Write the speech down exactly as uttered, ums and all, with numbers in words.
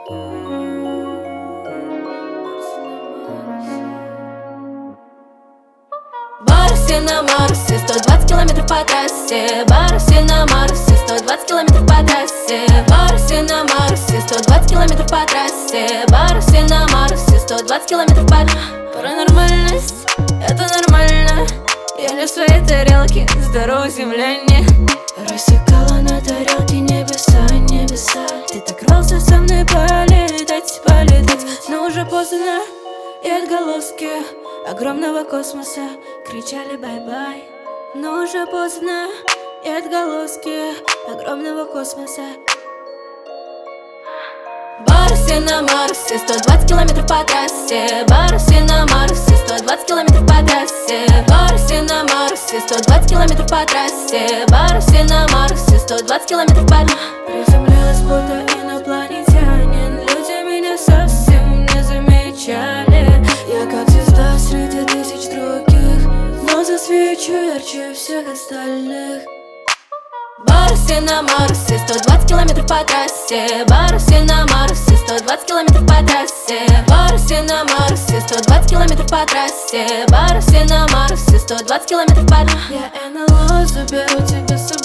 Барси на Марсе, сто двадцать километров по трассе. Барси на Марсе, сто двадцать километров по трассе. Барси на Марсе, сто двадцать километров по трассе. Барси на Марсе, сто двадцать километров по... Паранормальность, это нормально. Я не в своей тарелке, здоровый земляне. Рассекала на тарелке небеса, небеса. Ты так рвался со мной полетать, полетать, но уже поздно. И отголоски огромного космоса кричали бай-бай. Но уже поздно. И отголоски огромного космоса. Барси на Марсе, сто двадцать километров по трассе. Барси на Марсе, сто двадцать километров по трассе. Барси на Марсе, сто двадцать километров по трассе. Барси на Марсе, сто двадцать километров по... Приземлилась будто инопланетянин. Люди меня совсем не замечали. Я как звезда среди тысяч других, но засвечу ярче всех остальных. Барси на Марсе, сто двадцать километров по трассе. Барси на Марсе, сто двадцать километров по трассе. Барси на Марсе, сто двадцать километров по трассе. Барси на Марсе, сто двадцать километров по... Я НЛО, заберу тебя с собой.